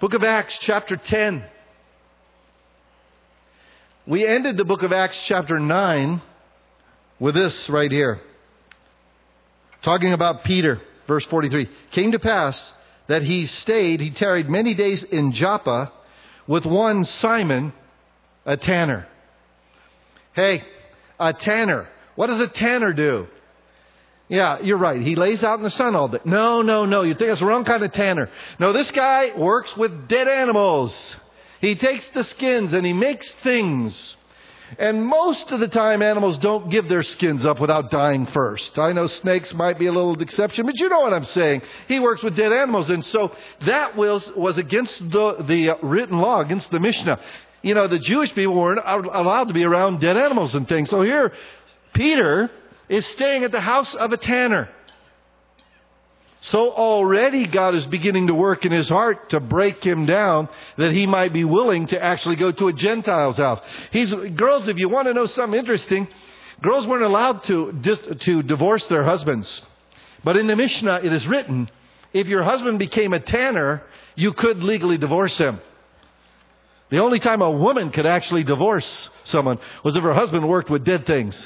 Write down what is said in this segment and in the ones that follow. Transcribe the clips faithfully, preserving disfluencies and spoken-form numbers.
Book of Acts, chapter ten. We ended the book of Acts, chapter nine, with this right here. Talking about Peter, verse forty-three. Came to pass that he stayed, he tarried many days in Joppa with one Simon, a tanner. Hey, a tanner. What does a tanner do? Yeah, you're right. He lays out in the sun all day. No, no, no. You think it's the wrong kind of tanner. No, this guy works with dead animals. He takes the skins and he makes things. And most of the time, animals don't give their skins up without dying first. I know snakes might be a little exception, but you know what I'm saying. He works with dead animals. And so that was, was against the, the written law, against the Mishnah. You know, the Jewish people weren't allowed to be around dead animals and things. So here, Peter is staying at the house of a tanner. So already God is beginning to work in his heart to break him down that he might be willing to actually go to a Gentile's house. He's, girls, if you want to know something interesting, girls weren't allowed to, just, to divorce their husbands. But in the Mishnah it is written, if your husband became a tanner, you could legally divorce him. The only time a woman could actually divorce someone was if her husband worked with dead things.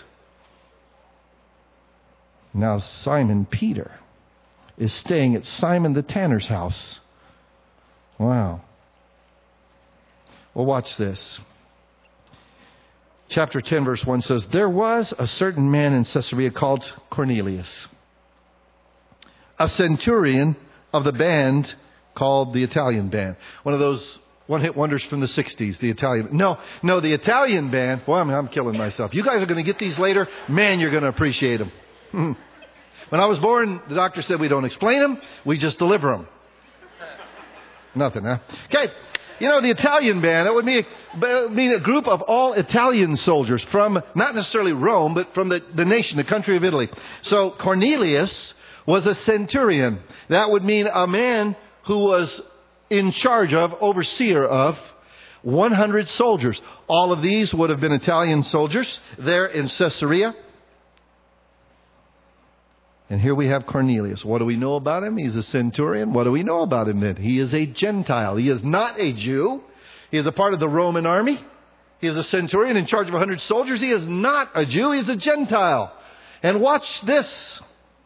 Now Simon Peter is staying at Simon the tanner's house. Wow. Well, watch this. Chapter ten, verse one says, there was a certain man in Caesarea called Cornelius, a centurion of the band called the Italian Band. One of those one-hit wonders from the sixties, the Italian. No, no, the Italian Band. Boy, I'm, I'm killing myself. You guys are going to get these later. Man, you're going to appreciate them. When I was born, the doctor said we don't explain them, we just deliver them. Nothing, huh? Okay, you know, the Italian Band, that would mean, mean a group of all Italian soldiers from, not necessarily Rome, but from the, the nation, the country of Italy. So Cornelius was a centurion. That would mean a man who was in charge of, overseer of, one hundred soldiers. All of these would have been Italian soldiers there in Caesarea. And here we have Cornelius. What do we know about him? He's a centurion. What do we know about him then? He is a Gentile. He is not a Jew. He is a part of the Roman army. He is a centurion in charge of one hundred soldiers. He is not a Jew. He is a Gentile. And watch this.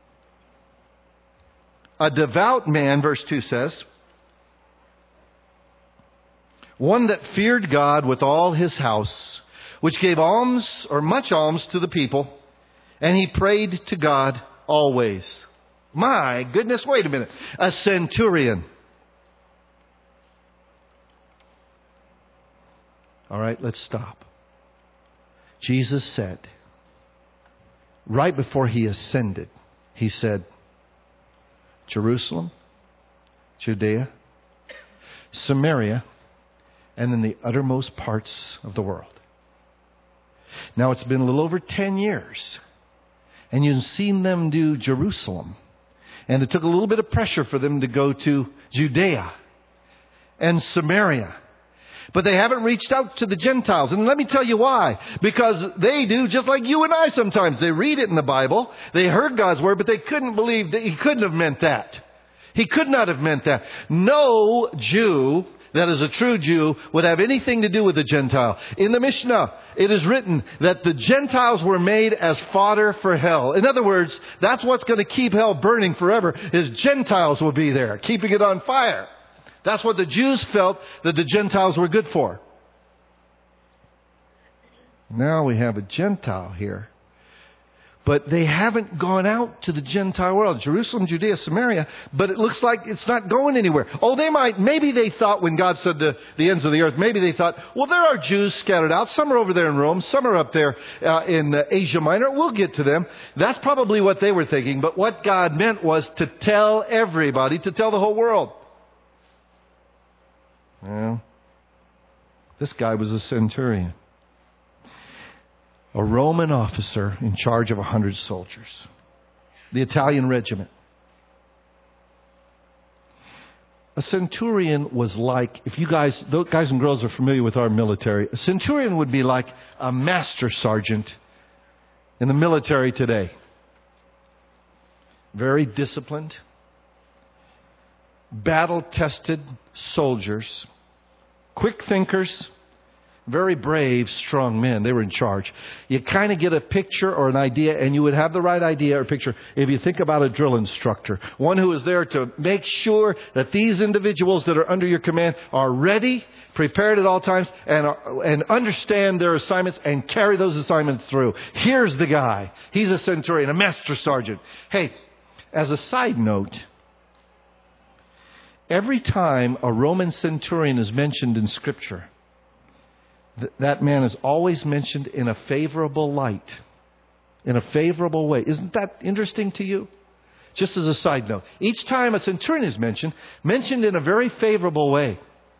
A devout man, verse two says, one that feared God with all his house, which gave alms or much alms to the people, and he prayed to God always. My goodness, wait a minute. A centurion. All right, let's stop. Jesus said, right before he ascended, he said, Jerusalem, Judea, Samaria, and in the uttermost parts of the world. Now it's been a little over ten years. And you've seen them do Jerusalem. And it took a little bit of pressure for them to go to Judea and Samaria. But they haven't reached out to the Gentiles. And let me tell you why. Because they do just like you and I sometimes. They read it in the Bible. They heard God's word, but they couldn't believe that he couldn't have meant that. He could not have meant that. No Jew that is a true Jew would have anything to do with the Gentile. In the Mishnah, it is written that the Gentiles were made as fodder for hell. In other words, that's what's going to keep hell burning forever, is Gentiles will be there, keeping it on fire. That's what the Jews felt that the Gentiles were good for. Now we have a Gentile here. But they haven't gone out to the Gentile world. Jerusalem, Judea, Samaria. But it looks like it's not going anywhere. Oh, they might, maybe they thought when God said the, the ends of the earth, maybe they thought, well, there are Jews scattered out. Some are over there in Rome. Some are up there uh, in uh, Asia Minor. We'll get to them. That's probably what they were thinking. But what God meant was to tell everybody, to tell the whole world. Well, this guy was a centurion. A Roman officer in charge of a hundred soldiers. The Italian regiment. A centurion was like, if you guys, those guys and girls are familiar with our military, a centurion would be like a master sergeant in the military today. Very disciplined. battle-tested soldiers, quick thinkers, very brave, strong men. They were in charge. You kind of get a picture or an idea, and you would have the right idea or picture if you think about a drill instructor. One who is there to make sure that these individuals that are under your command are ready, prepared at all times, and, are, and understand their assignments and carry those assignments through. Here's the guy. He's a centurion, a master sergeant. Hey, as a side note, every time a Roman centurion is mentioned in Scripture, th- that man is always mentioned in a favorable light, in a favorable way. Isn't that interesting to you? Just as a side note, each time a centurion is mentioned, mentioned in a very favorable way.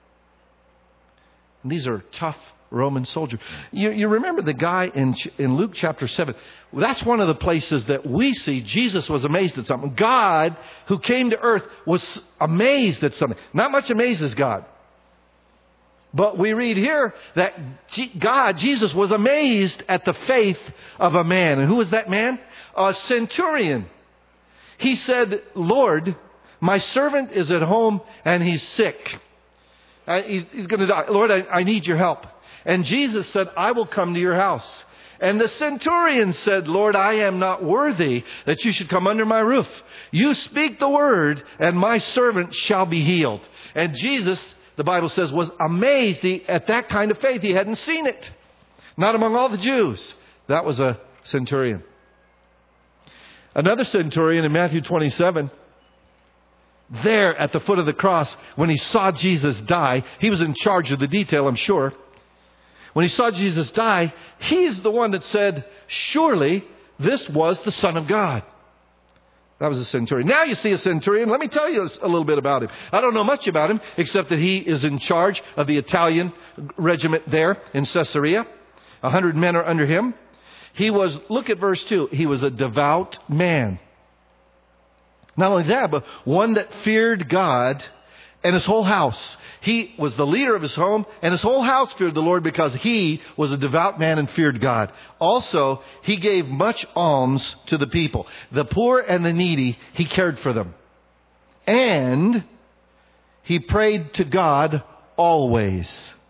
And these are tough Roman soldiers. You, you remember the guy in, in Luke chapter seven. That's one of the places that we see Jesus was amazed at something. God, who came to earth, was amazed at something. Not much amazes God. But we read here that God, Jesus, was amazed at the faith of a man. And who was that man? A centurion. He said, Lord, my servant is at home and he's sick. Uh, he's he's going to die. Lord, I, I need your help. And Jesus said, I will come to your house. And the centurion said, Lord, I am not worthy that you should come under my roof. You speak the word and my servant shall be healed. And Jesus, the Bible says, was amazed at that kind of faith. He hadn't seen it. Not among all the Jews. That was a centurion. Another centurion in Matthew twenty-seven, there at the foot of the cross, when he saw Jesus die, he was in charge of the detail, I'm sure. When he saw Jesus die, he's the one that said, surely this was the Son of God. That was a centurion. Now you see a centurion. Let me tell you a little bit about him. I don't know much about him, except that he is in charge of the Italian regiment there in Caesarea. A hundred men are under him. He was, look at verse two, he was a devout man. Not only that, but one that feared God and his whole house. He was the leader of his home, and his whole house feared the Lord because he was a devout man and feared God. Also, he gave much alms to the people. The poor and the needy, he cared for them. And he prayed to God always.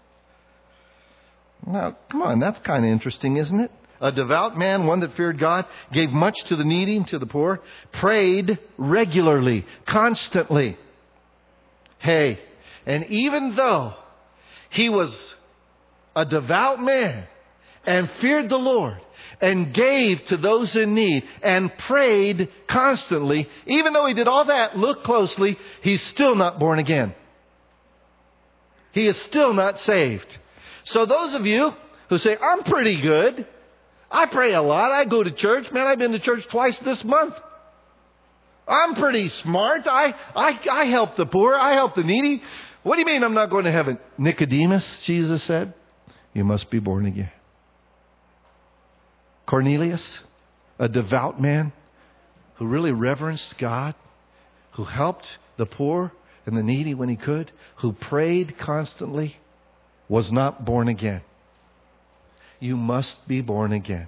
Now, come on, that's kind of interesting, isn't it? A devout man, one that feared God, gave much to the needy and to the poor, prayed regularly, constantly. Hey, and even though he was a devout man and feared the Lord and gave to those in need and prayed constantly, even though he did all that, look closely, he's still not born again. He is still not saved. So those of you who say, I'm pretty good, I pray a lot, I go to church, man, I've been to church twice this month. I'm pretty smart. I, I, I help the poor. I help the needy. What do you mean I'm not going to heaven? Nicodemus, Jesus said, you must be born again. Cornelius, a devout man who really reverenced God, who helped the poor and the needy when he could, who prayed constantly, was not born again. You must be born again.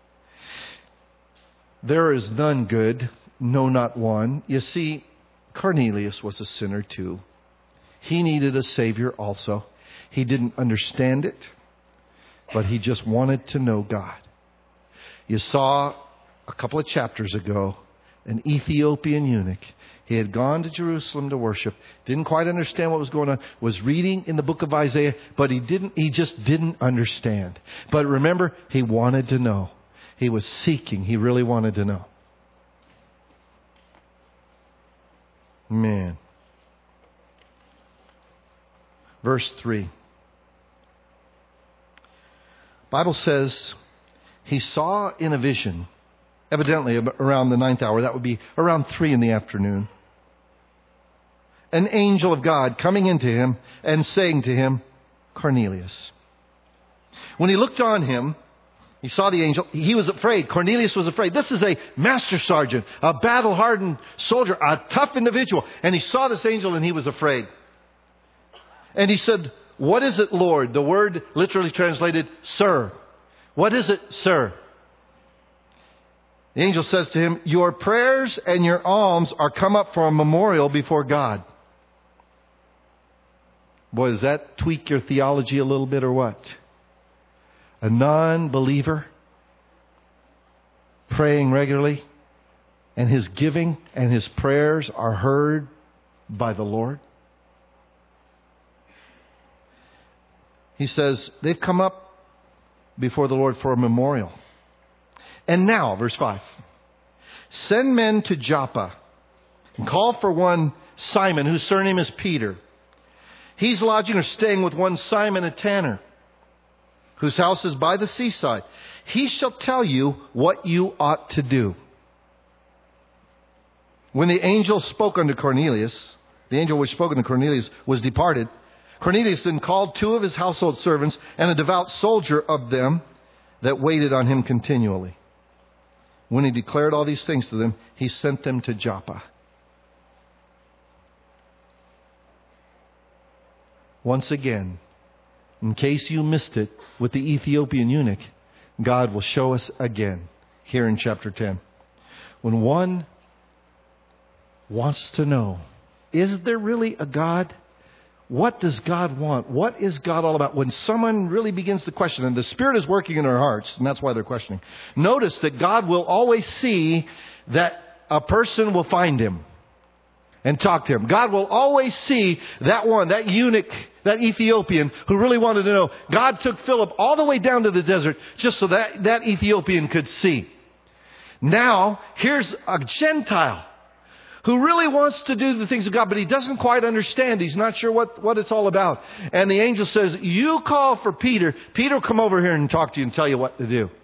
There is none good, no, not one. You see, Cornelius was a sinner too. He needed a Savior also. He didn't understand it, but he just wanted to know God. You saw a couple of chapters ago an Ethiopian eunuch. He had gone to Jerusalem to worship, didn't quite understand what was going on, was reading in the book of Isaiah, but he didn't, he just didn't understand. But remember, he wanted to know. He was seeking. He really wanted to know. Man. Verse three. Bible says he saw in a vision, evidently around the ninth hour, that would be around three in the afternoon, an angel of God coming into him and saying to him, Cornelius. When he looked on him, he saw the angel. He was afraid. Cornelius was afraid. This is a master sergeant, a battle-hardened soldier, a tough individual. And he saw this angel and he was afraid. And he said, what is it, Lord? The word literally translated, sir. What is it, sir? The angel says to him, your prayers and your alms are come up for a memorial before God. Boy, does that tweak your theology a little bit or what? A non-believer praying regularly, and his giving and his prayers are heard by the Lord. He says, they've come up before the Lord for a memorial. And now, verse five, send men to Joppa and call for one Simon, whose surname is Peter. He's lodging or staying with one Simon, a tanner, whose house is by the seaside. He shall tell you what you ought to do. When the angel spoke unto Cornelius, the angel which spoke unto Cornelius was departed, Cornelius then called two of his household servants and a devout soldier of them that waited on him continually. When he declared all these things to them, he sent them to Joppa. Once again, in case you missed it with the Ethiopian eunuch, God will show us again here in chapter ten. When one wants to know, is there really a God? What does God want? What is God all about? When someone really begins to question, and the Spirit is working in their hearts, and that's why they're questioning, notice that God will always see that a person will find him and talk to him. God will always see that one, that eunuch, that Ethiopian who really wanted to know. God took Philip all the way down to the desert just so that that Ethiopian could see. Now, here's a Gentile who really wants to do the things of God, but he doesn't quite understand. He's not sure what, what it's all about. And the angel says, you call for Peter. Peter will come over here and talk to you and tell you what to do.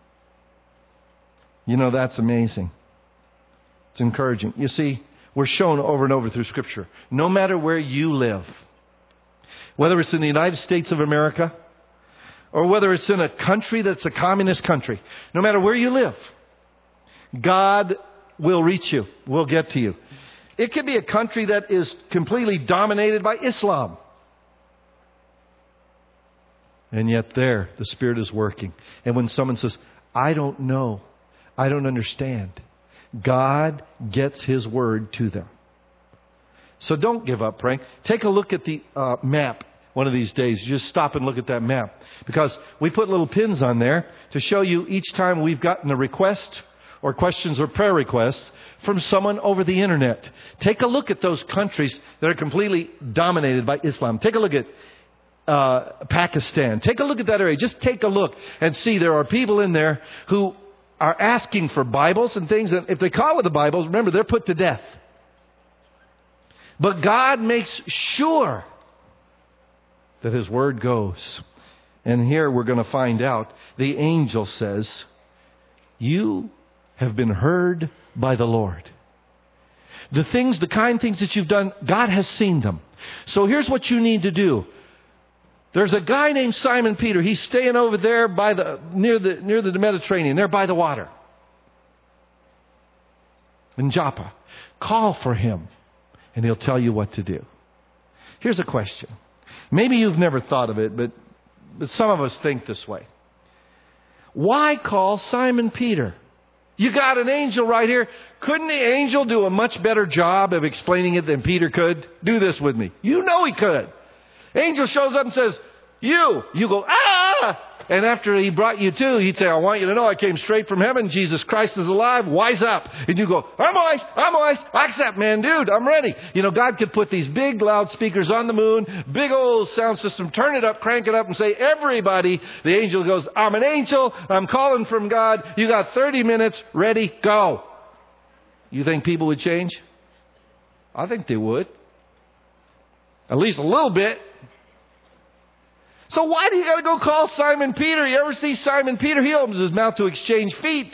You know, that's amazing. It's encouraging. You see, we're shown over and over through Scripture, no matter where you live, whether it's in the United States of America or whether it's in a country that's a communist country, no matter where you live, God will reach you, will get to you. It could be a country that is completely dominated by Islam. And yet there, the Spirit is working. And when someone says, I don't know, I don't understand, God gets His word to them. So don't give up praying. Take a look at the uh, map one of these days. You just stop and look at that map. Because we put little pins on there to show you each time we've gotten a request or questions or prayer requests from someone over the internet. Take a look at those countries that are completely dominated by Islam. Take a look at uh, Pakistan. Take a look at that area. Just take a look and see there are people in there who are asking for Bibles and things. And if they call with the Bibles, remember, they're put to death. But God makes sure that His word goes. And here we're going to find out. The angel says, you have been heard by the Lord. The things, the kind things that you've done, God has seen them. So here's what you need to do. There's a guy named Simon Peter. He's staying over there by the near the near the Mediterranean, there by the water. In Joppa. Call for him, and he'll tell you what to do. Here's a question. Maybe you've never thought of it, but, but some of us think this way. Why call Simon Peter? You got an angel right here. Couldn't the angel do a much better job of explaining it than Peter could? Do this with me. You know he could. Angel shows up and says, you. You go, ah! And after he brought you to, he'd say, I want you to know I came straight from heaven. Jesus Christ is alive. Wise up. And you go, I'm wise. I'm wise. I accept, man, dude. I'm ready. You know, God could put these big loudspeakers on the moon, big old sound system, turn it up, crank it up, and say, everybody. The angel goes, I'm an angel. I'm calling from God. You got thirty minutes. Ready, go. You think people would change? I think they would. At least a little bit. So why do you got to go call Simon Peter? You ever see Simon Peter? He opens his mouth to exchange feet.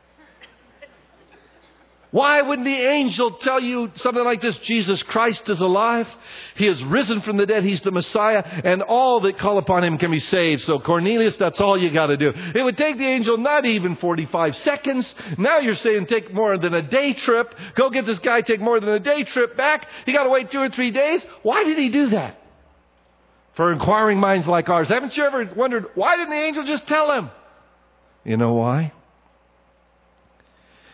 Why wouldn't the angel tell you something like this? Jesus Christ is alive. He is risen from the dead. He's the Messiah. And all that call upon Him can be saved. So Cornelius, that's all you got to do. It would take the angel not even forty-five seconds. Now you're saying take more than a day trip. Go get this guy, take more than a day trip back. You got to wait two or three days. Why did he do that? For inquiring minds like ours. Haven't you ever wondered, why didn't the angel just tell him? You know why?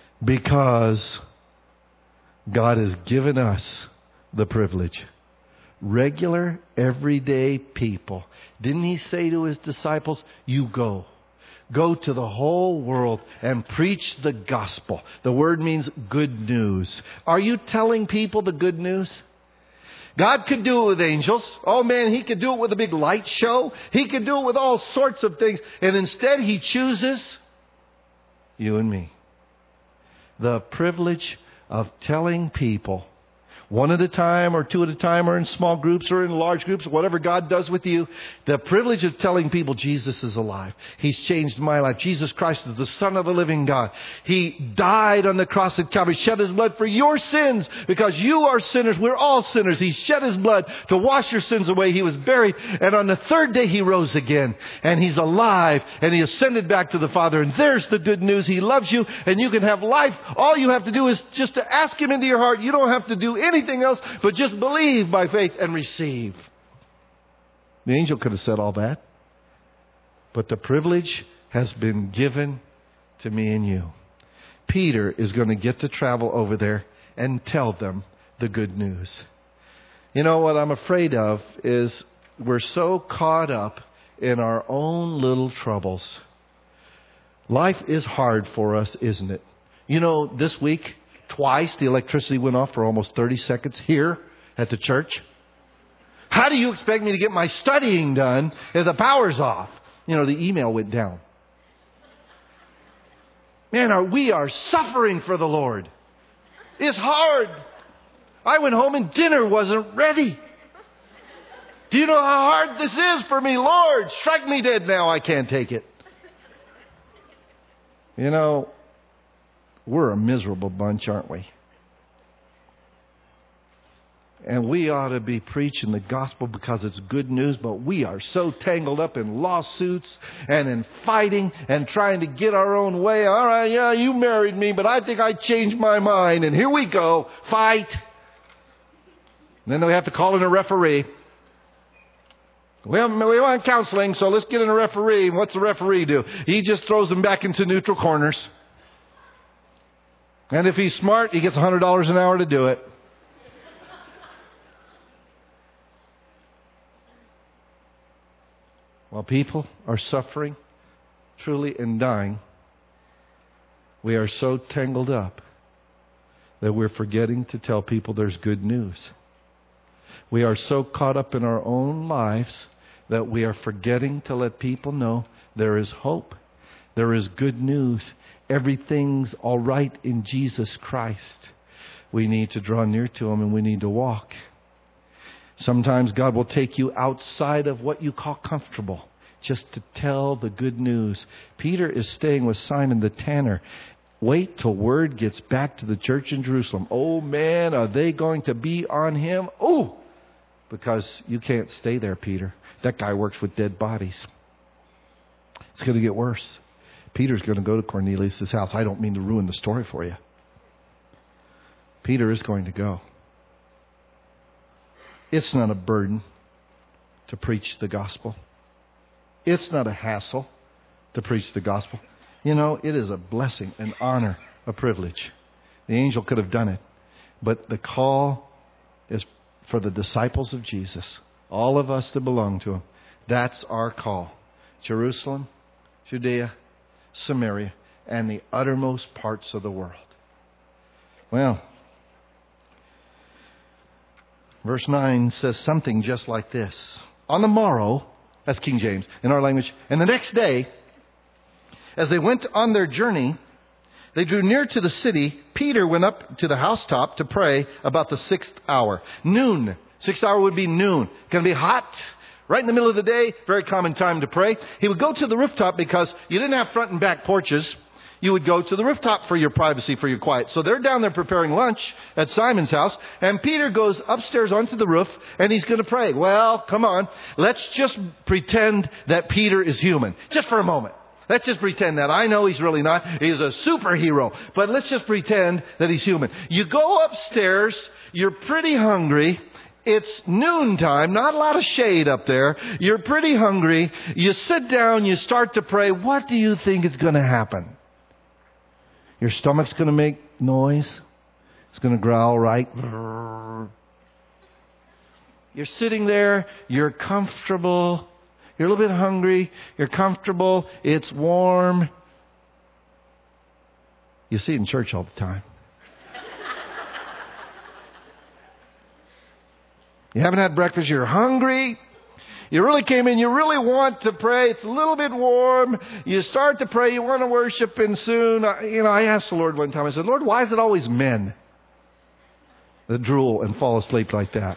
Because God has given us the privilege regular, everyday people. Didn't he say to his disciples, you go. Go to the whole world and preach the gospel. The word means good news. Are you telling people the good news? God could do it with angels. Oh man, He could do it with a big light show. He could do it with all sorts of things. And instead He chooses you and me. The privilege of telling people, one at a time or two at a time or in small groups or in large groups, whatever God does with you. The privilege of telling people Jesus is alive. He's changed my life. Jesus Christ is the Son of the living God. He died on the cross at Calvary, shed His blood for your sins because you are sinners. We're all sinners. He shed His blood to wash your sins away. He was buried. And on the third day He rose again. And He's alive. And He ascended back to the Father. And there's the good news. He loves you and you can have life. All you have to do is just to ask Him into your heart. You don't have to do anything. Anything else but just believe by faith and receive. The angel could have said all that, but the privilege has been given to me and you. Peter is going to get to travel over there and tell them the good news. You know what I'm afraid of is we're so caught up in our own little troubles. Life is hard for us, isn't it? You know, this week twice the electricity went off for almost thirty seconds here at the church. How do you expect me to get my studying done if the power's off? You know, the email went down. Man, are, we are suffering for the Lord. It's hard. I went home and dinner wasn't ready. Do you know how hard this is for me? Lord, strike me dead now. I can't take it. You know, we're a miserable bunch, aren't we? And we ought to be preaching the gospel because it's good news, but we are so tangled up in lawsuits and in fighting and trying to get our own way. All right, yeah, you married me, but I think I changed my mind. And here we go, fight. And then we have to call in a referee. We want counseling, so let's get in a referee. And what's the referee do? He just throws them back into neutral corners. And if he's smart, he gets one hundred dollars an hour to do it. While people are suffering, truly, and dying, we are so tangled up that we're forgetting to tell people there's good news. We are so caught up in our own lives that we are forgetting to let people know there is hope. There is good news. Everything's all right in Jesus Christ. We need to draw near to Him and we need to walk. Sometimes God will take you outside of what you call comfortable just to tell the good news. Peter is staying with Simon the tanner. Wait till word gets back to the church in Jerusalem. Oh man, are they going to be on him? Oh, because you can't stay there, Peter. That guy works with dead bodies. It's going to get worse. Peter's going to go to Cornelius' house. I don't mean to ruin the story for you. Peter is going to go. It's not a burden to preach the gospel. It's not a hassle to preach the gospel. You know, it is a blessing, an honor, a privilege. The angel could have done it. But the call is for the disciples of Jesus. All of us that belong to Him. That's our call. Jerusalem, Judea, Samaria, and the uttermost parts of the world. Well, verse nine says something just like this. On the morrow, that's King James in our language, and the next day, as they went on their journey, they drew near to the city. Peter went up to the housetop to pray about the sixth hour. Noon. Sixth hour would be noon. Going to be hot. Right in the middle of the day. Very common time to pray. He would go to the rooftop because you didn't have front and back porches. You would go to the rooftop for your privacy, for your quiet. So they're down there preparing lunch at Simon's house. And Peter goes upstairs onto the roof and he's going to pray. Well, come on. Let's just pretend that Peter is human. Just for a moment. Let's just pretend that. I know he's really not. He's a superhero. But let's just pretend that he's human. You go upstairs. You're pretty hungry. It's noontime. Not a lot of shade up there. You're pretty hungry. You sit down. You start to pray. What do you think is going to happen? Your stomach's going to make noise. It's going to growl, right? You're sitting there. You're comfortable. You're a little bit hungry. You're comfortable. It's warm. You see it in church all the time. You haven't had breakfast. You're hungry. You really came in. You really want to pray. It's a little bit warm. You start to pray. You want to worship. And soon, you know, I asked the Lord one time. I said, Lord, why is it always men that drool and fall asleep like that?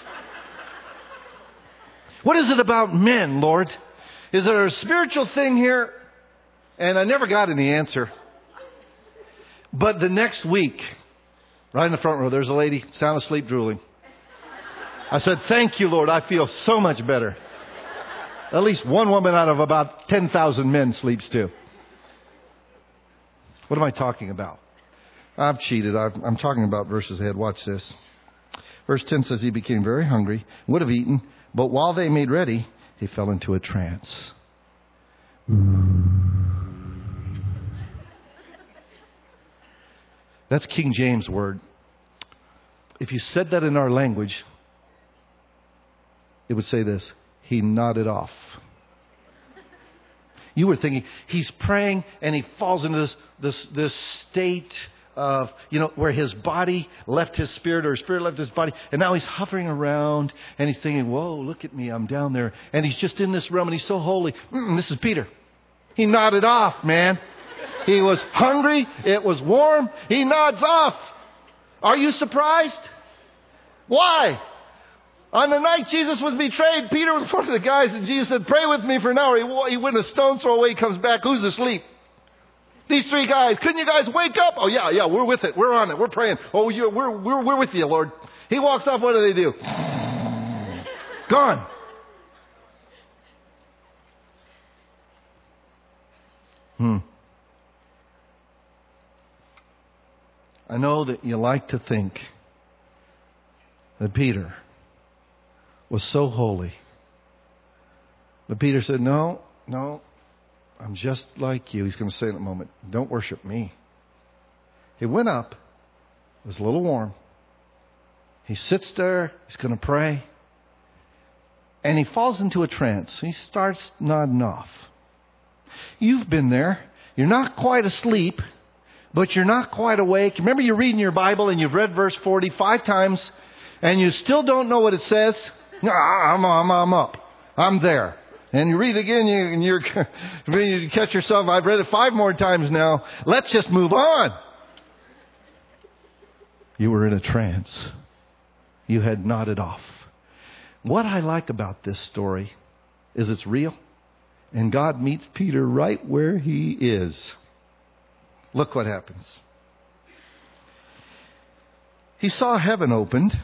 What is it about men, Lord? Is there a spiritual thing here? And I never got any answer. But the next week, right in the front row, there's a lady sound asleep drooling. I said, thank you, Lord. I feel so much better. At least one woman out of about ten thousand men sleeps too. What am I talking about? I've cheated. I've, I'm talking about verses ahead. Watch this. Verse ten says, he became very hungry, would have eaten, but while they made ready, he fell into a trance. That's King James word. If you said that in our language, it would say this: he nodded off. You were thinking, he's praying and he falls into this, this, this state of, you know, where his body left his spirit or his spirit left his body. And now he's hovering around and he's thinking, whoa, look at me, I'm down there. And he's just in this realm and he's so holy. Mm-mm, this is Peter. He nodded off, man. He was hungry. It was warm. He nods off. Are you surprised? Why? On the night Jesus was betrayed, Peter was one of the guys, and Jesus said, pray with me for an hour. He, he went a stone's throw away, he comes back. Who's asleep? These three guys. Couldn't you guys wake up? Oh, yeah, yeah, we're with it. We're on it. We're praying. Oh, you, we're, we're, we're with you, Lord. He walks off. What do they do? Gone. Hmm. I know that you like to think that Peter was so holy. But Peter said, no, no, I'm just like you. He's going to say in a moment, don't worship me. He went up. It was a little warm. He sits there. He's going to pray. And he falls into a trance. He starts nodding off. You've been there. You're not quite asleep, but you're not quite awake. Remember, you're reading your Bible and you've read verse forty five times and you still don't know what it says. I'm, I'm, I'm up. I'm there. And you read it again, you, and you're, you catch yourself. I've read it five more times now. Let's just move on. You were in a trance. You had nodded off. What I like about this story is it's real. And God meets Peter right where he is. Look what happens. He saw heaven opened.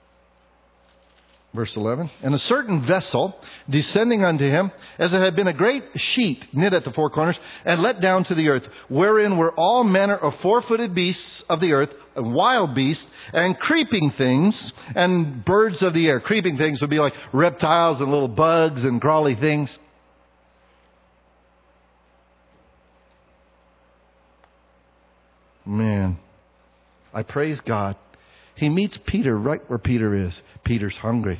Verse eleven. And a certain vessel descending unto him, as it had been a great sheet knit at the four corners, and let down to the earth, wherein were all manner of four-footed beasts of the earth, and wild beasts, and creeping things, and birds of the air. Creeping things would be like reptiles and little bugs and crawly things. Man, I praise God. He meets Peter right where Peter is. Peter's hungry.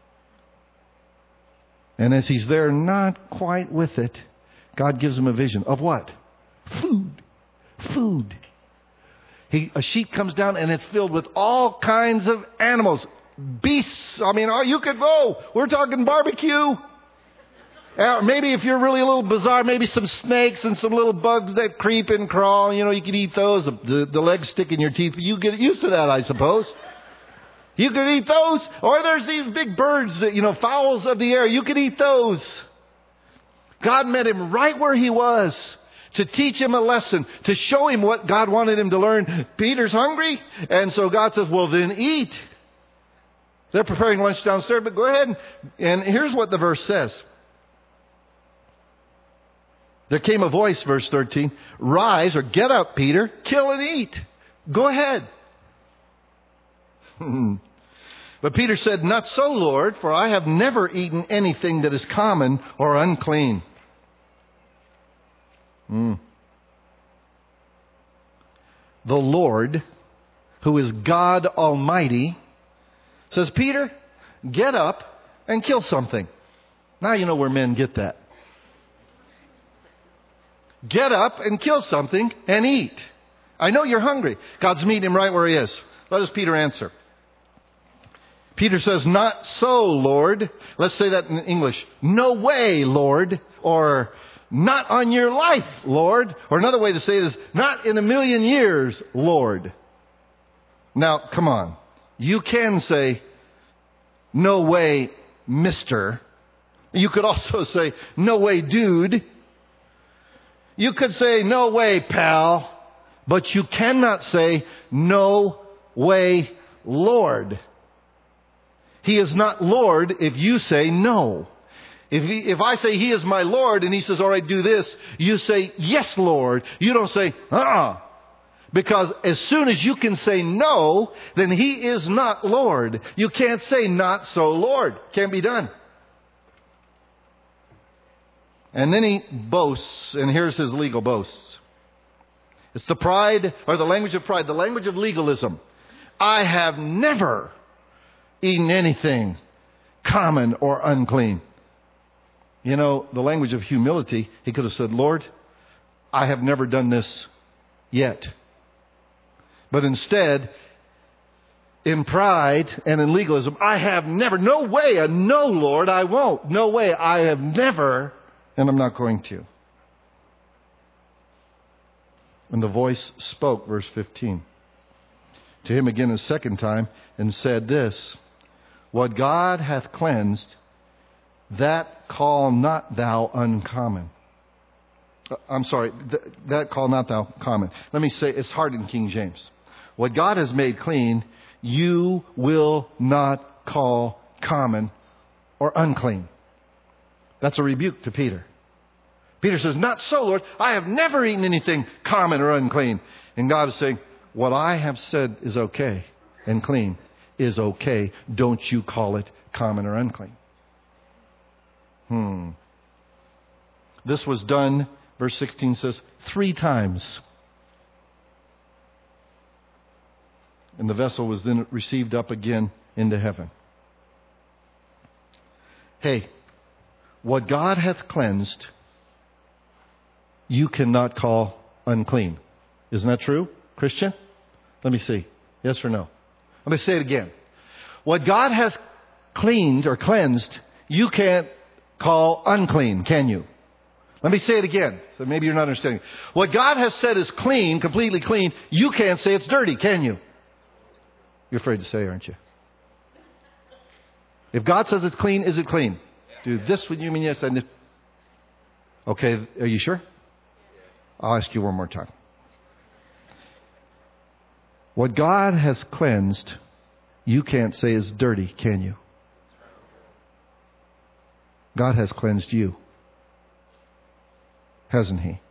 And as he's there, not quite with it, God gives him a vision of what? Food. Food. He, a sheet comes down and it's filled with all kinds of animals. Beasts. I mean, oh, you could, oh, we're talking barbecue. Uh, maybe if you're really a little bizarre, maybe some snakes and some little bugs that creep and crawl. You know, you could eat those. The, the legs stick in your teeth. You get used to that, I suppose. You could eat those. Or there's these big birds, that, you know, fowls of the air. You could eat those. God met him right where he was to teach him a lesson, to show him what God wanted him to learn. Peter's hungry. And so God says, well, then eat. They're preparing lunch downstairs, but go ahead. And here's what the verse says. There came a voice, verse thirteen, rise or get up, Peter, kill and eat. Go ahead. But Peter said, not so, Lord, for I have never eaten anything that is common or unclean. Mm. The Lord, who is God Almighty, says, Peter, get up and kill something. Now you know where men get that. Get up and kill something and eat. I know you're hungry. God's meeting him right where he is. What does Peter answer? Peter says, not so, Lord. Let's say that in English. No way, Lord. Or not on your life, Lord. Or another way to say it is, not in a million years, Lord. Now, come on. You can say, no way, mister. You could also say, no way, dude. You could say, no way, pal. But you cannot say, no way, Lord. He is not Lord if you say no. If he, if I say he is my Lord and he says, all right, do this, you say, yes, Lord. You don't say, uh-uh. Because as soon as you can say no, then he is not Lord. You can't say not so, Lord. Can't be done. And then he boasts, and here's his legal boasts. It's the pride, or the language of pride, the language of legalism. I have never eaten anything common or unclean. You know, the language of humility, he could have said, Lord, I have never done this yet. But instead, in pride and in legalism, I have never, no way, a no, Lord, I won't. No way, I have never, and I'm not going to. And the voice spoke, verse fifteen, to him again a second time, and said this, what God hath cleansed, that call not thou uncommon. Uh, I'm sorry, th- that call not thou common. Let me say, it's hard in King James. What God has made clean, you will not call common or unclean. That's a rebuke to Peter. Peter says, not so, Lord. I have never eaten anything common or unclean. And God is saying, what I have said is okay and clean is okay. Don't you call it common or unclean. Hmm. This was done, verse sixteen says, three times. And the vessel was then received up again into heaven. Hey, what God hath cleansed, you cannot call unclean. Isn't that true, Christian? Let me see. Yes or no? Let me say it again. What God has cleaned or cleansed, you can't call unclean, can you? Let me say it again, so maybe you're not understanding. What God has said is clean, completely clean, you can't say it's dirty, can you? You're afraid to say, aren't you? If God says it's clean, is it clean? Do this with you mean yes and this. Okay, are you sure? I'll ask you one more time. What God has cleansed, you can't say is dirty, can you? God has cleansed you. Hasn't he?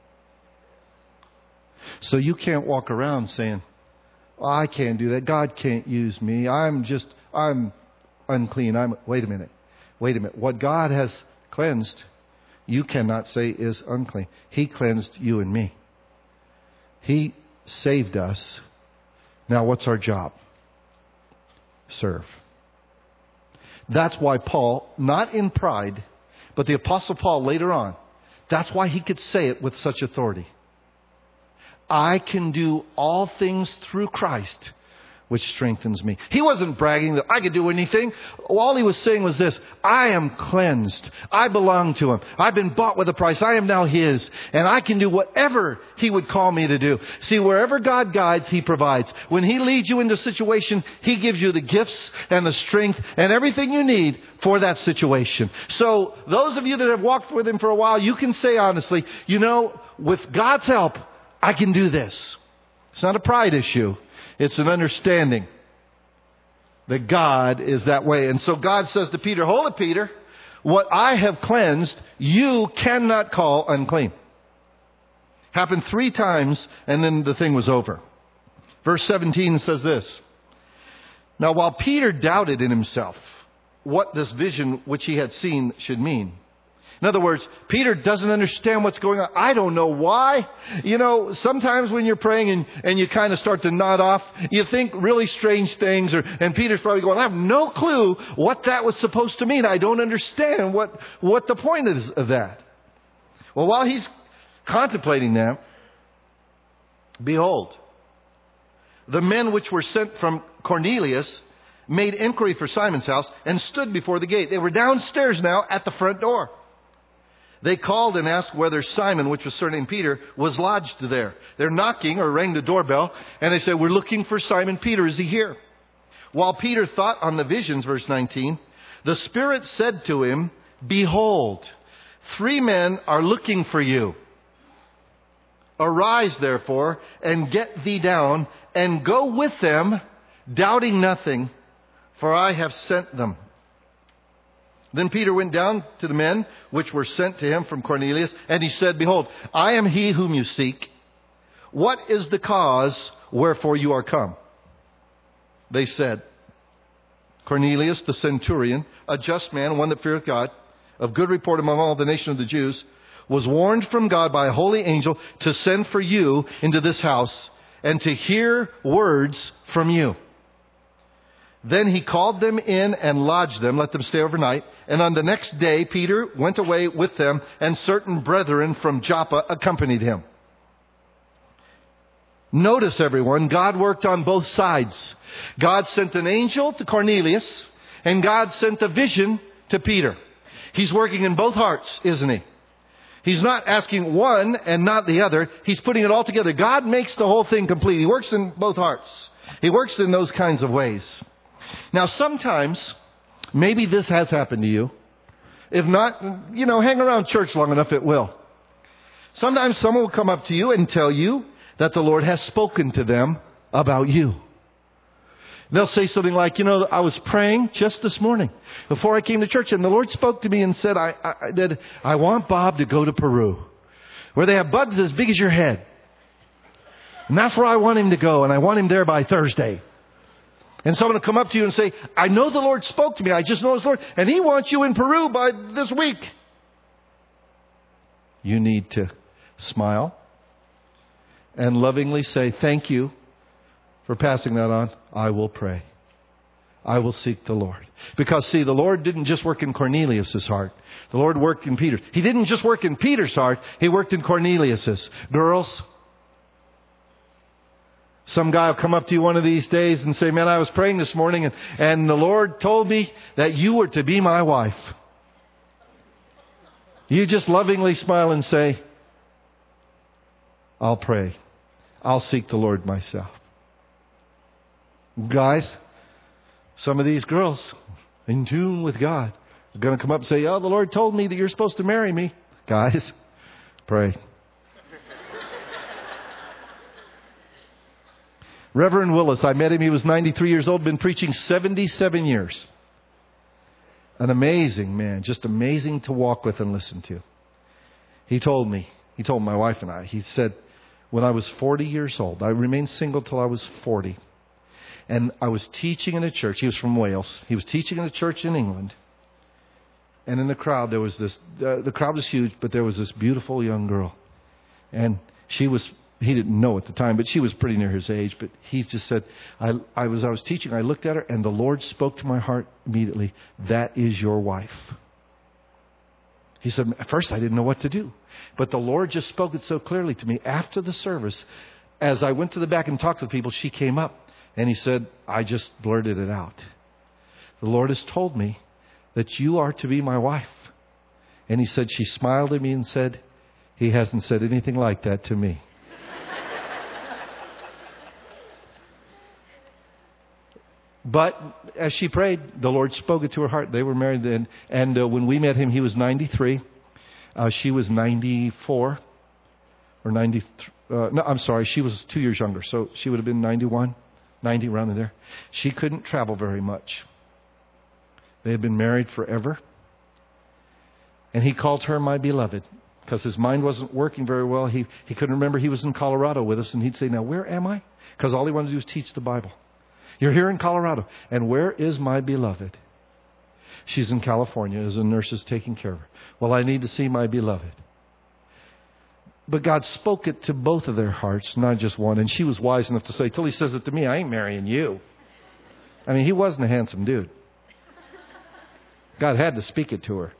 So you can't walk around saying, oh, I can't do that. God can't use me. I'm just, I'm unclean. I'm, wait a minute. Wait a minute. What God has cleansed, you cannot say is unclean. He cleansed you and me. He saved us. Now what's our job? Serve. That's why Paul, not in pride, but the Apostle Paul later on, that's why he could say it with such authority. I can do all things through Christ, which strengthens me. He wasn't bragging that I could do anything. All he was saying was this, I am cleansed. I belong to him. I've been bought with a price. I am now his. And I can do whatever he would call me to do. See, wherever God guides, he provides. When he leads you into a situation, he gives you the gifts and the strength and everything you need for that situation. So those of you that have walked with him for a while, you can say honestly, you know, with God's help, I can do this. It's not a pride issue. It's an understanding that God is that way. And so God says to Peter, hold it, Peter. What I have cleansed, you cannot call unclean. Happened three times, and then the thing was over. Verse seventeen says this. Now, while Peter doubted in himself what this vision which he had seen should mean, In other words, Peter doesn't understand what's going on. I don't know why. You know, sometimes when you're praying and, and you kind of start to nod off, you think really strange things. Or, and Peter's probably going, I have no clue what that was supposed to mean. I don't understand what, what the point is of that. Well, while he's contemplating that, behold, the men which were sent from Cornelius made inquiry for Simon's house and stood before the gate. They were downstairs now at the front door. They called and asked whether Simon, which was surnamed Peter, was lodged there. They're knocking or rang the doorbell, and they said, we're looking for Simon Peter. Is he here? While Peter thought on the visions, verse nineteen, the Spirit said to him, behold, three men are looking for you. Arise, therefore, and get thee down, and go with them, doubting nothing, for I have sent them. Then Peter went down to the men which were sent to him from Cornelius, and he said, behold, I am he whom you seek. What is the cause wherefore you are come? They said, Cornelius the centurion, a just man, one that feareth God, of good report among all the nation of the Jews, was warned from God by a holy angel to send for you into this house and to hear words from you. Then he called them in and lodged them, let them stay overnight. And on the next day, Peter went away with them, and certain brethren from Joppa accompanied him. Notice, everyone, God worked on both sides. God sent an angel to Cornelius, and God sent a vision to Peter. He's working in both hearts, isn't he? He's not asking one and not the other. He's putting it all together. God makes the whole thing complete. He works in both hearts. He works in those kinds of ways. Now, sometimes, maybe this has happened to you. If not, you know, hang around church long enough, it will. Sometimes someone will come up to you and tell you that the Lord has spoken to them about you. They'll say something like, you know, I was praying just this morning before I came to church, and the Lord spoke to me and said, I, I, I did, I want Bob to go to Peru, where they have bugs as big as your head. And that's where I want him to go, and I want him there by Thursday. And someone will come up to you and say, I know the Lord spoke to me. I just know it's the Lord. And He wants you in Peru by this week. You need to smile and lovingly say, thank you for passing that on. I will pray. I will seek the Lord. Because, see, the Lord didn't just work in Cornelius' heart. The Lord worked in Peter's. He didn't just work in Peter's heart. He worked in Cornelius'. Girls, some guy will come up to you one of these days and say, man, I was praying this morning and, and the Lord told me that you were to be my wife. You just lovingly smile and say, I'll pray. I'll seek the Lord myself. Guys, some of these girls in tune with God are going to come up and say, oh, the Lord told me that you're supposed to marry me. Guys, pray. Reverend Willis, I met him. He was ninety-three years old, been preaching seventy-seven years. An amazing man, just amazing to walk with and listen to. He told me, he told my wife and I, he said, when I was forty years old, I remained single till I was forty. And I was teaching in a church. He was from Wales. He was teaching in a church in England. And in the crowd, there was this, uh, the crowd was huge, but there was this beautiful young girl. And she was, he didn't know at the time, but she was pretty near his age. But he just said, I, I was, I was teaching, I looked at her, and the Lord spoke to my heart immediately. That is your wife. He said, at first I didn't know what to do. But the Lord just spoke it so clearly to me. After the service, as I went to the back and talked to people, she came up. And he said, I just blurted it out. The Lord has told me that you are to be my wife. And he said, she smiled at me and said, he hasn't said anything like that to me. But as she prayed, the Lord spoke it to her heart. They were married then. And uh, when we met him, he was ninety-three. Uh, she was ninety-four or ninety-three. Uh, no, I'm sorry. She was two years younger. So she would have been ninety-one, ninety, around there. She couldn't travel very much. They had been married forever. And he called her my beloved because his mind wasn't working very well. He, he couldn't remember he was in Colorado with us. And he'd say, now, where am I? Because all he wanted to do was teach the Bible. You're here in Colorado. And where is my beloved? She's in California as a nurse is taking care of her. Well, I need to see my beloved. But God spoke it to both of their hearts, not just one. And she was wise enough to say, till he says it to me, I ain't marrying you. I mean, he wasn't a handsome dude. God had to speak it to her.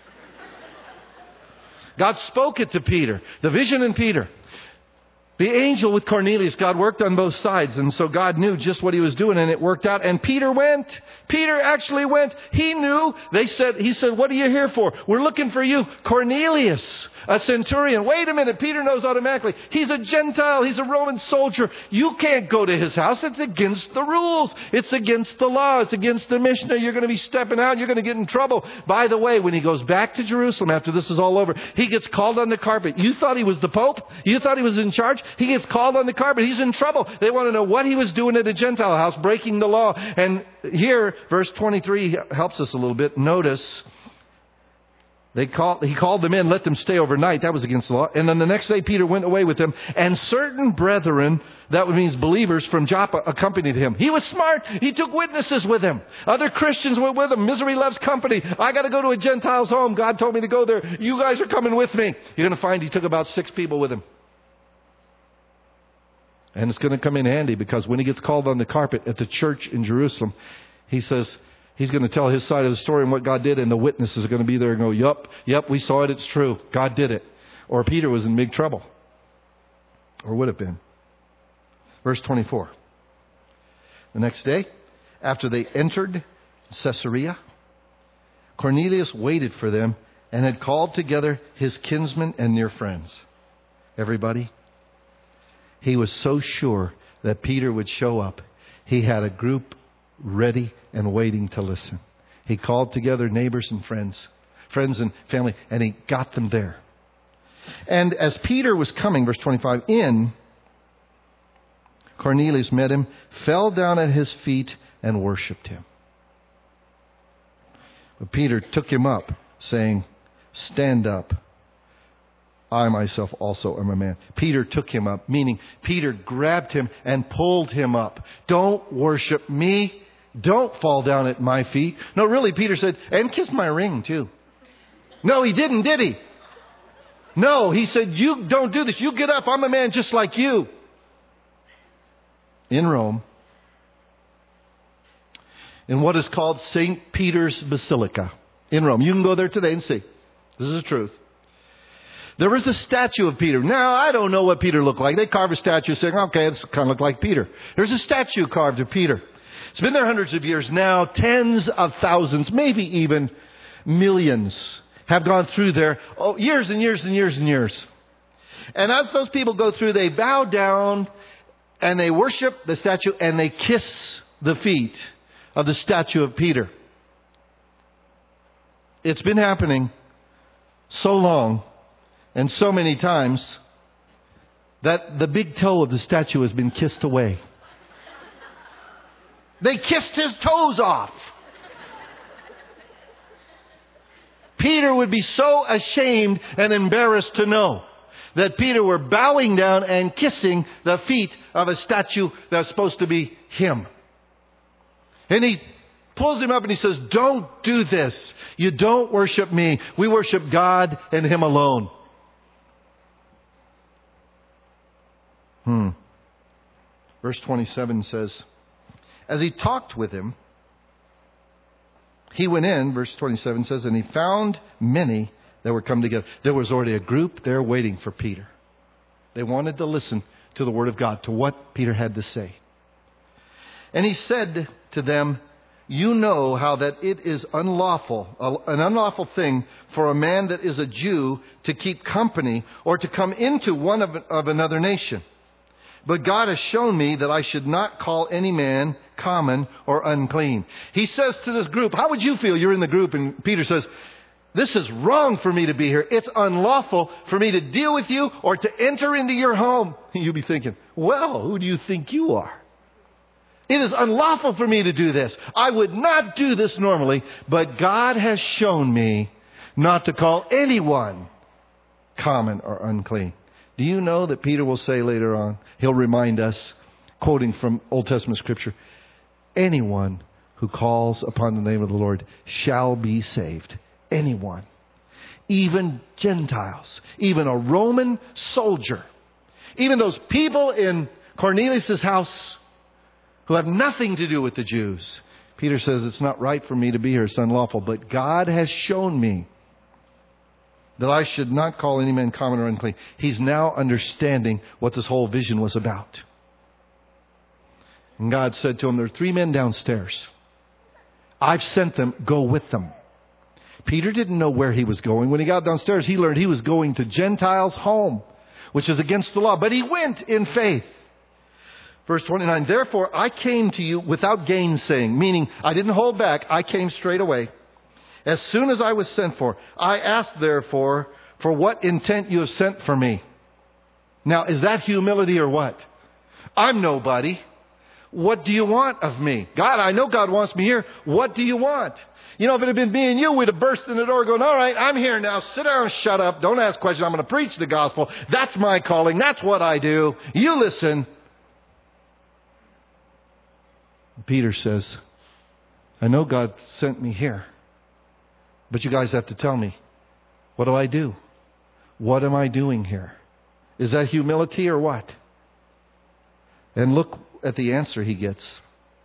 God spoke it to Peter. The vision in Peter. The angel with Cornelius, God worked on both sides. And so God knew just what he was doing, and it worked out. And Peter went. Peter actually went. He knew. They said, he said, what are you here for? We're looking for you. Cornelius, a centurion. Wait a minute. Peter knows automatically. He's a Gentile. He's a Roman soldier. You can't go to his house. It's against the rules. It's against the law. It's against the Mishnah. You're going to be stepping out. You're going to get in trouble. By the way, when he goes back to Jerusalem after this is all over, he gets called on the carpet. You thought he was the Pope? You thought he was in charge? He gets called on the carpet. He's in trouble. They want to know what he was doing at a Gentile house, breaking the law. And here, verse twenty-three helps us a little bit. Notice, they called, he called them in, let them stay overnight. That was against the law. And then the next day, Peter went away with them. And certain brethren, that means believers from Joppa, accompanied him. He was smart. He took witnesses with him. Other Christians went with him. Misery loves company. I got to go to a Gentile's home. God told me to go there. You guys are coming with me. You're going to find he took about six people with him. And it's going to come in handy because when he gets called on the carpet at the church in Jerusalem, he says he's going to tell his side of the story and what God did, and the witnesses are going to be there and go, yup, yup, we saw it, it's true. God did it. Or Peter was in big trouble. Or would have been. Verse twenty-four. The next day, after they entered Caesarea, Cornelius waited for them and had called together his kinsmen and near friends. Everybody? He was so sure that Peter would show up. He had a group ready and waiting to listen. He called together neighbors and friends, friends and family, and he got them there. And as Peter was coming, verse twenty-five, in, Cornelius met him, fell down at his feet, and worshipped him. But Peter took him up, saying, stand up. I myself also am a man. Peter took him up, meaning Peter grabbed him and pulled him up. Don't worship me. Don't fall down at my feet. No, really, Peter said, and kiss my ring too. No, he didn't, did he? No, he said, you don't do this. You get up. I'm a man just like you. In Rome, in what is called Saint Peter's Basilica. In Rome. You can go there today and see. This is the truth. There was a statue of Peter. Now, I don't know what Peter looked like. They carve a statue saying, okay, it's kind of look like Peter. There's a statue carved of Peter. It's been there hundreds of years now. Tens of thousands, maybe even millions have gone through there. Oh, years and years and years and years. And as those people go through, they bow down and they worship the statue and they kiss the feet of the statue of Peter. It's been happening so long and so many times that the big toe of the statue has been kissed away. They kissed his toes off. Peter would be so ashamed and embarrassed to know that Peter were bowing down and kissing the feet of a statue that's supposed to be him. And he pulls him up and he says, don't do this. You don't worship me. We worship God and him alone. Hmm. Verse twenty-seven says, as he talked with him, he went in, verse twenty-seven says, and he found many that were come together. There was already a group there waiting for Peter. They wanted to listen to the word of God, to what Peter had to say. And he said to them, you know how that it is unlawful, an unlawful thing for a man that is a Jew to keep company or to come into one of, of another nation. But God has shown me that I should not call any man common or unclean. He says to this group, how would you feel? You're in the group and Peter says, this is wrong for me to be here. It's unlawful for me to deal with you or to enter into your home. You'll be thinking, well, who do you think you are? It is unlawful for me to do this. I would not do this normally, but God has shown me not to call anyone common or unclean. Do you know that Peter will say later on, he'll remind us, quoting from Old Testament scripture, anyone who calls upon the name of the Lord shall be saved. Anyone. Even Gentiles. Even a Roman soldier. Even those people in Cornelius' house who have nothing to do with the Jews. Peter says, it's not right for me to be here. It's unlawful. But God has shown me that I should not call any man common or unclean. He's now understanding what this whole vision was about. And God said to him, there are three men downstairs. I've sent them. Go with them. Peter didn't know where he was going. When he got downstairs, he learned he was going to Gentiles' home, which is against the law. But he went in faith. Verse twenty-nine, therefore I came to you without gainsaying, meaning I didn't hold back. I came straight away. As soon as I was sent for, I asked therefore for what intent you have sent for me. Now, is that humility or what? I'm nobody. What do you want of me? God, I know God wants me here. What do you want? You know, if it had been me and you, we'd have burst in the door going, all right, I'm here now. Sit down, shut up. Don't ask questions. I'm going to preach the gospel. That's my calling. That's what I do. You listen. Peter says, I know God sent me here, but you guys have to tell me, what do I do? What am I doing here? Is that humility or what? And look at the answer he gets.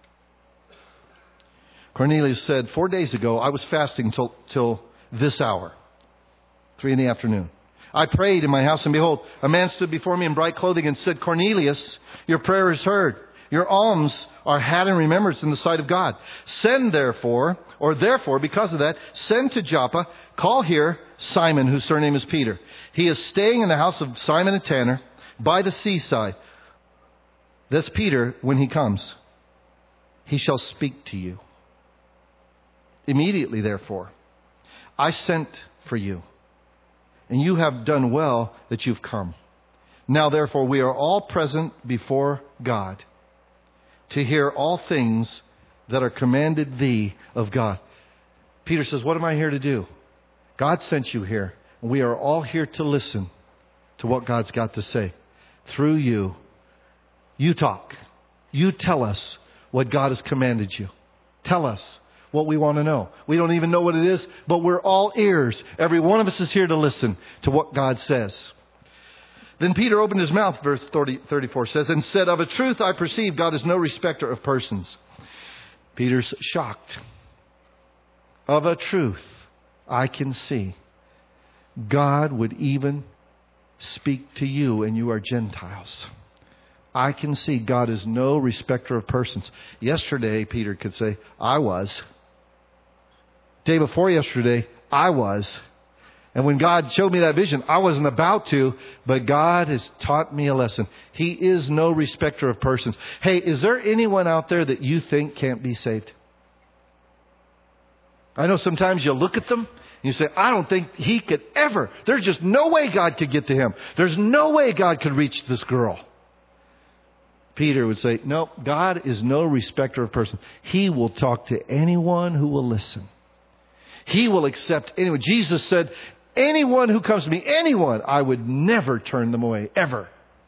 Cornelius said, four days ago, I was fasting till, till this hour, three in the afternoon. I prayed in my house, and behold, a man stood before me in bright clothing and said, Cornelius, your prayer is heard. Your alms are had in remembrance in the sight of God. Send therefore, or therefore, because of that, send to Joppa, call here Simon, whose surname is Peter. He is staying in the house of Simon a tanner by the seaside. That's Peter. When he comes, he shall speak to you. Immediately, therefore, I sent for you, and you have done well that you've come. Now, therefore, we are all present before God to hear all things that are commanded thee of God. Peter says, what am I here to do? God sent you here. And we are all here to listen to what God's got to say. Through you, you talk. You tell us what God has commanded you. Tell us what we want to know. We don't even know what it is, but we're all ears. Every one of us is here to listen to what God says. Then Peter opened his mouth, verse thirty-four says, and said, of a truth I perceive God is no respecter of persons. Peter's shocked. Of a truth I can see God would even speak to you, and you are Gentiles. I can see God is no respecter of persons. Yesterday, Peter could say, I was. Day before yesterday, I was. And when God showed me that vision, I wasn't about to, but God has taught me a lesson. He is no respecter of persons. Hey, is there anyone out there that you think can't be saved? I know sometimes you look at them and you say, I don't think he could ever. There's just no way God could get to him. There's no way God could reach this girl. Peter would say, no, God is no respecter of persons. He will talk to anyone who will listen. He will accept anyone. Jesus said, anyone who comes to me, anyone, I would never turn them away, ever.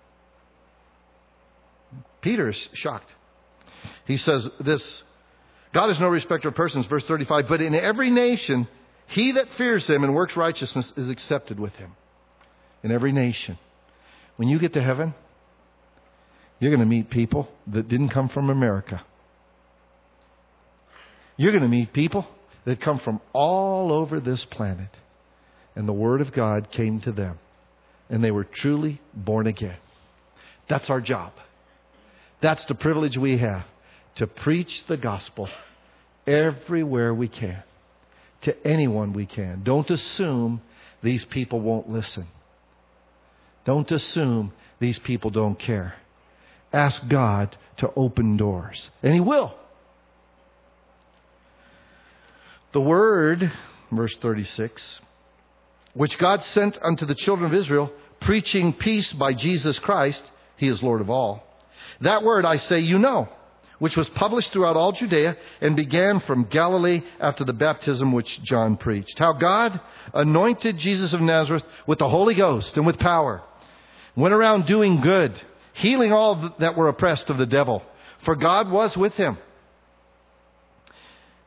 Peter is shocked. He says this, God is no respecter of persons, verse thirty-five, but in every nation, he that fears him and works righteousness is accepted with him. In every nation. When you get to heaven, you're going to meet people that didn't come from America. You're going to meet people that come from all over this planet. And the Word of God came to them. And they were truly born again. That's our job. That's the privilege we have. To preach the gospel everywhere we can. To anyone we can. Don't assume these people won't listen. Don't assume these people don't care. Ask God to open doors. And He will. The word, verse thirty-six, which God sent unto the children of Israel, preaching peace by Jesus Christ, He is Lord of all. That word I say you know, which was published throughout all Judea and began from Galilee after the baptism which John preached. How God anointed Jesus of Nazareth with the Holy Ghost and with power. Went around doing good, healing all that were oppressed of the devil, for God was with Him.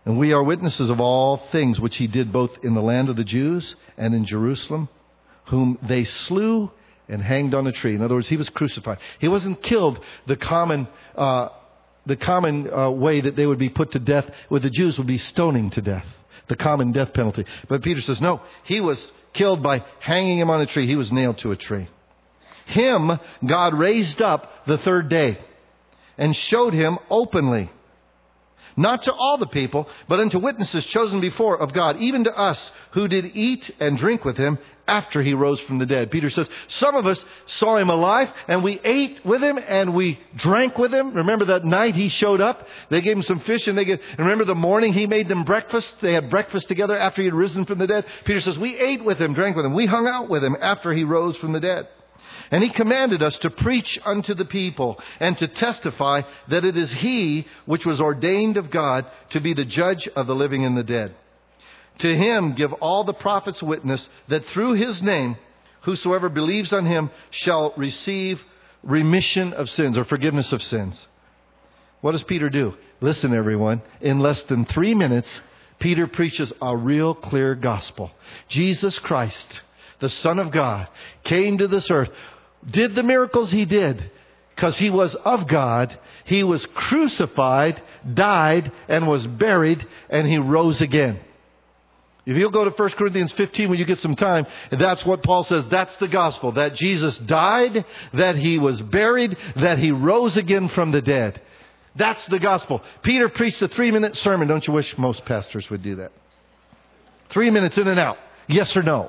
And we are witnesses of all things which he did both in the land of the Jews and in Jerusalem, whom they slew and hanged on a tree. In other words, he was crucified. He wasn't killed the common uh, the common uh, way that they would be put to death, with the Jews would be stoning to death, the common death penalty. But Peter says, no, he was killed by hanging him on a tree. He was nailed to a tree. Him God raised up the third day and showed him openly, not to all the people, but unto witnesses chosen before of God, even to us who did eat and drink with him after he rose from the dead. Peter says, some of us saw him alive and we ate with him and we drank with him. Remember that night he showed up? They gave him some fish and they gave, and remember the morning he made them breakfast? They had breakfast together after he had risen from the dead. Peter says, we ate with him, drank with him. We hung out with him after he rose from the dead. And he commanded us to preach unto the people and to testify that it is he which was ordained of God to be the judge of the living and the dead. To him give all the prophets witness that through his name, whosoever believes on him shall receive remission of sins or forgiveness of sins. What does Peter do? Listen, everyone. In less than three minutes, Peter preaches a real clear gospel. Jesus Christ, the Son of God, came to this earth, did the miracles he did because he was of God. He was crucified, died, and was buried, and he rose again. If you'll go to First Corinthians fifteen when you get some time, that's what Paul says. That's the gospel. That Jesus died, that he was buried, that he rose again from the dead. That's the gospel. Peter preached a three-minute sermon. Don't you wish most pastors would do that? Three minutes in and out. Yes or no?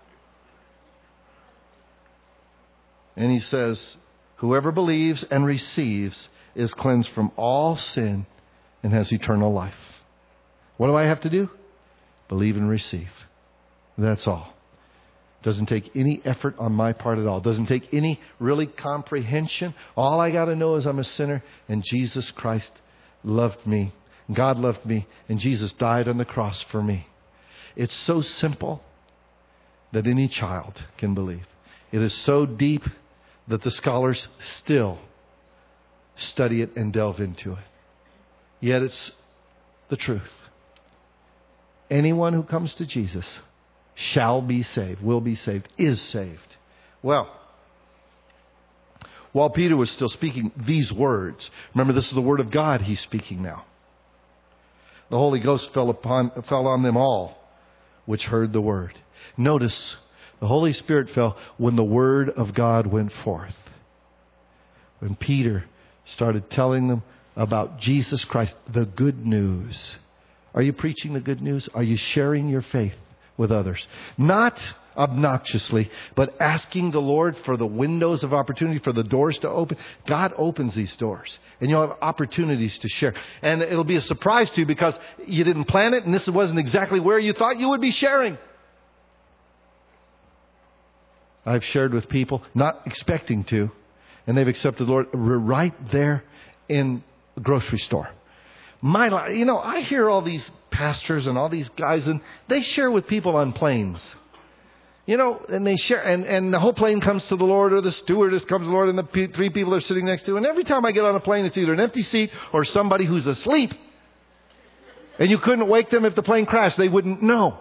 And he says, whoever believes and receives is cleansed from all sin and has eternal life. What do I have to do? Believe and receive. That's all. Doesn't take any effort on my part at all. Doesn't take any really comprehension. All I got to know is I'm a sinner and Jesus Christ loved me. God loved me and Jesus died on the cross for me. It's so simple that any child can believe. It is so deep that the scholars still study it and delve into it. Yet it's the truth. Anyone who comes to Jesus shall be saved, will be saved, is saved. Well, while Peter was still speaking these words, remember this is the word of God he's speaking now. The Holy Ghost fell upon, fell on them all which heard the word. Notice, the Holy Spirit fell when the word of God went forth. When Peter started telling them about Jesus Christ, the good news. Are you preaching the good news? Are you sharing your faith with others? Not obnoxiously, but asking the Lord for the windows of opportunity, for the doors to open. God opens these doors and you'll have opportunities to share. And it'll be a surprise to you because you didn't plan it and this wasn't exactly where you thought you would be sharing. I've shared with people, not expecting to, and they've accepted the Lord. We're right there in the grocery store. My, you know, I hear all these pastors and all these guys, and they share with people on planes. You know, and they share, and, and the whole plane comes to the Lord, or the stewardess comes to the Lord, and the p- three people are sitting next to. And every time I get on a plane, it's either an empty seat or somebody who's asleep. And you couldn't wake them if the plane crashed; they wouldn't know.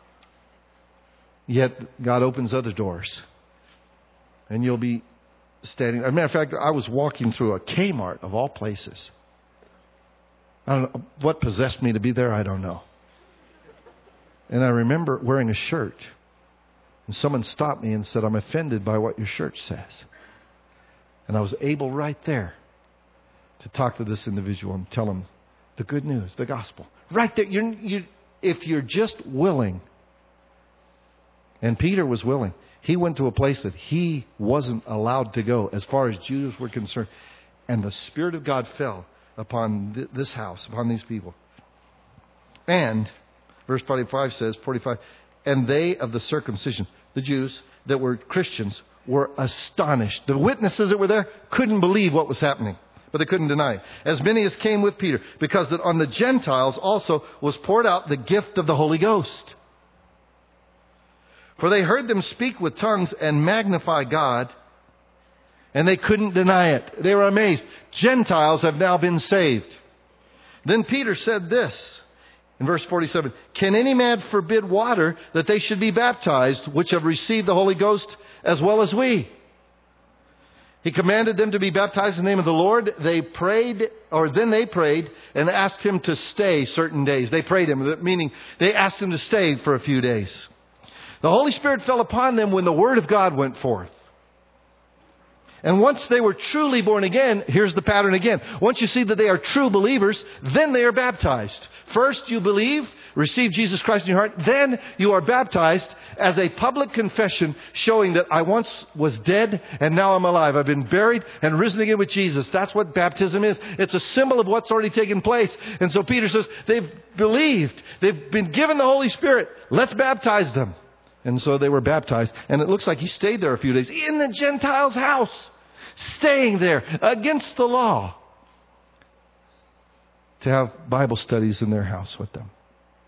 Yet God opens other doors. And you'll be standing. As a matter of fact, I was walking through a Kmart of all places. I don't know what possessed me to be there. I don't know. And I remember wearing a shirt. And someone stopped me and said, I'm offended by what your shirt says. And I was able right there to talk to this individual and tell him the good news, the gospel. Right there. You're, you, if you're just willing. And Peter was willing. He went to a place that he wasn't allowed to go as far as Jews were concerned. And the Spirit of God fell upon th- this house, upon these people. And, verse forty-five says, forty-five, and they of the circumcision, the Jews that were Christians, were astonished. The witnesses that were there couldn't believe what was happening, but they couldn't deny it. As many as came with Peter, because that on the Gentiles also was poured out the gift of the Holy Ghost. For they heard them speak with tongues and magnify God, and they couldn't deny it. They were amazed. Gentiles have now been saved. Then Peter said this, In verse forty-seven, can any man forbid water that they should be baptized, which have received the Holy Ghost as well as we? He commanded them to be baptized in the name of the Lord. They prayed, or then they prayed and asked him to stay certain days. They prayed him, meaning they asked him to stay for a few days. The Holy Spirit fell upon them when the Word of God went forth. And once they were truly born again, here's the pattern again. Once you see that they are true believers, then they are baptized. First you believe, receive Jesus Christ in your heart. Then you are baptized as a public confession showing that I once was dead and now I'm alive. I've been buried and risen again with Jesus. That's what baptism is. It's a symbol of what's already taken place. And so Peter says, they've believed. They've been given the Holy Spirit. Let's baptize them. And so they were baptized. And it looks like he stayed there a few days in the Gentiles' house, staying there against the law to have Bible studies in their house with them.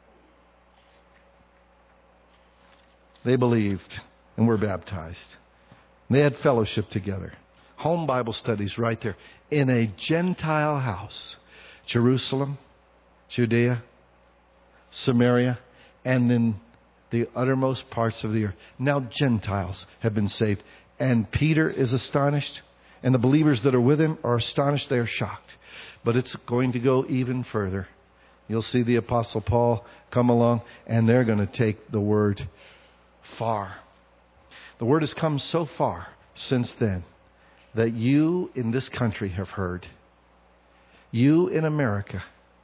They believed and were baptized. They had fellowship together. Home Bible studies right there in a Gentile house. Jerusalem, Judea, Samaria, and then the uttermost parts of the earth. Now Gentiles have been saved. And Peter is astonished. And the believers that are with him are astonished. They are shocked. But it's going to go even further. You'll see the Apostle Paul come along. And they're going to take the word far. The word has come so far since then that you in this country have heard. You in America.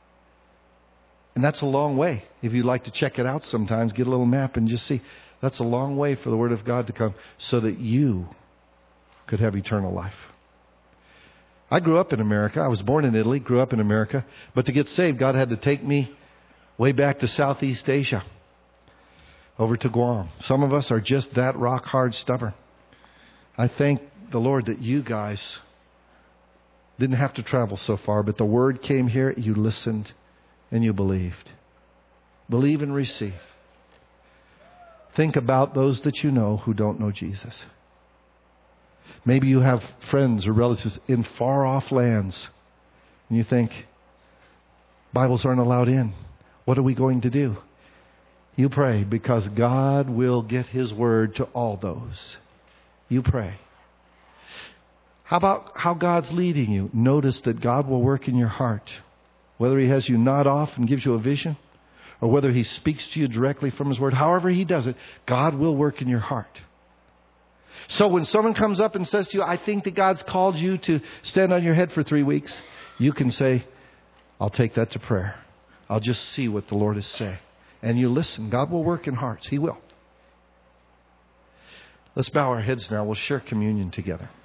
And that's a long way. If you'd like to check it out sometimes, get a little map and just see. That's a long way for the Word of God to come so that you could have eternal life. I grew up in America. I was born in Italy, grew up in America. But to get saved, God had to take me way back to Southeast Asia, over to Guam. Some of us are just that rock hard stubborn. I thank the Lord that you guys didn't have to travel so far, but the Word came here, you listened, and you believed. Believe and receive. Think about those that you know who don't know Jesus. Maybe you have friends or relatives in far off lands. And you think, Bibles aren't allowed in. What are we going to do? You pray, because God will get His word to all those. You pray. How about how God's leading you? Notice that God will work in your heart. Whether He has you nod off and gives you a vision, or whether He speaks to you directly from His Word, however He does it, God will work in your heart. So when someone comes up and says to you, I think that God's called you to stand on your head for three weeks, you can say, I'll take that to prayer. I'll just see what the Lord is saying. And you listen. God will work in hearts. He will. Let's bow our heads now. We'll share communion together.